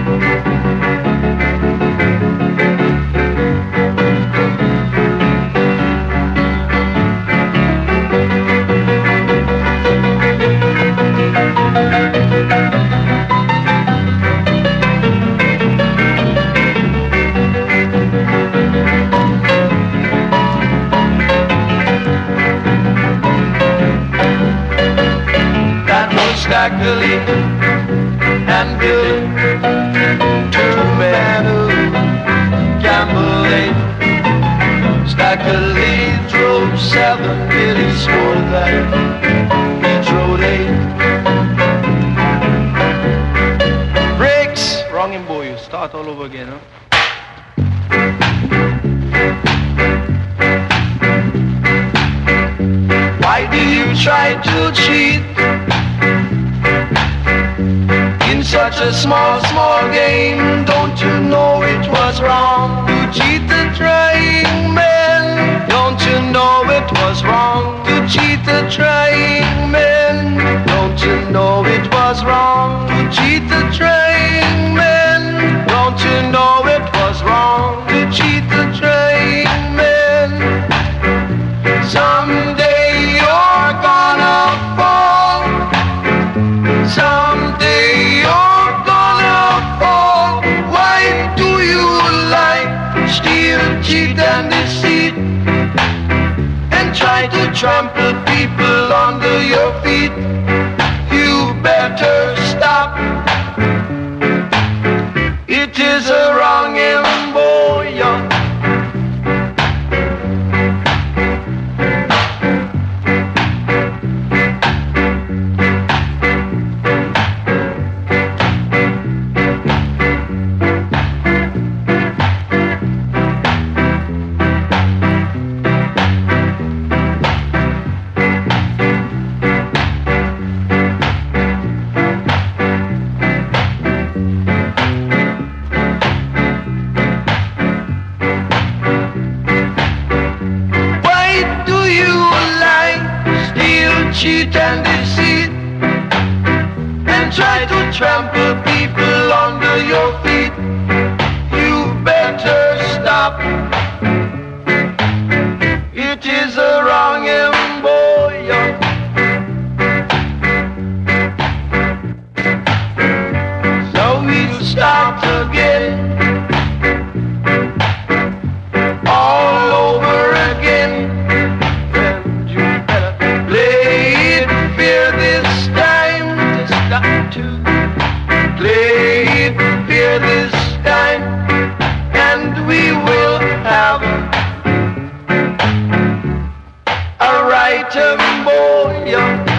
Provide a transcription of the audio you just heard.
Stackley and Billy, two men who gambled eight. Stackley drove 7, Billy swore that he drove 8. Brakes! Wrong him, boy, you start all over again, huh? Why do you try to cheat in such a small game? Don't you know it was wrong to cheat the trying man? Don't you know it was wrong to cheat the trying man? Don't you know it was wrong to cheat the trying man? Don't you know it was wrong to cheat the trying man? Someday you're gonna fall. Someday you're gonna fall. Why do you like steal, cheat and deceit, and try to trample people under your feet? You better stop. It is a wrong emboyo. Cheat and deceit, and try to trample people under your feet. You better stop. It is a wrong emboyo. So we'll start again, all over again. Play it fair this time, and we will have a right emboyo.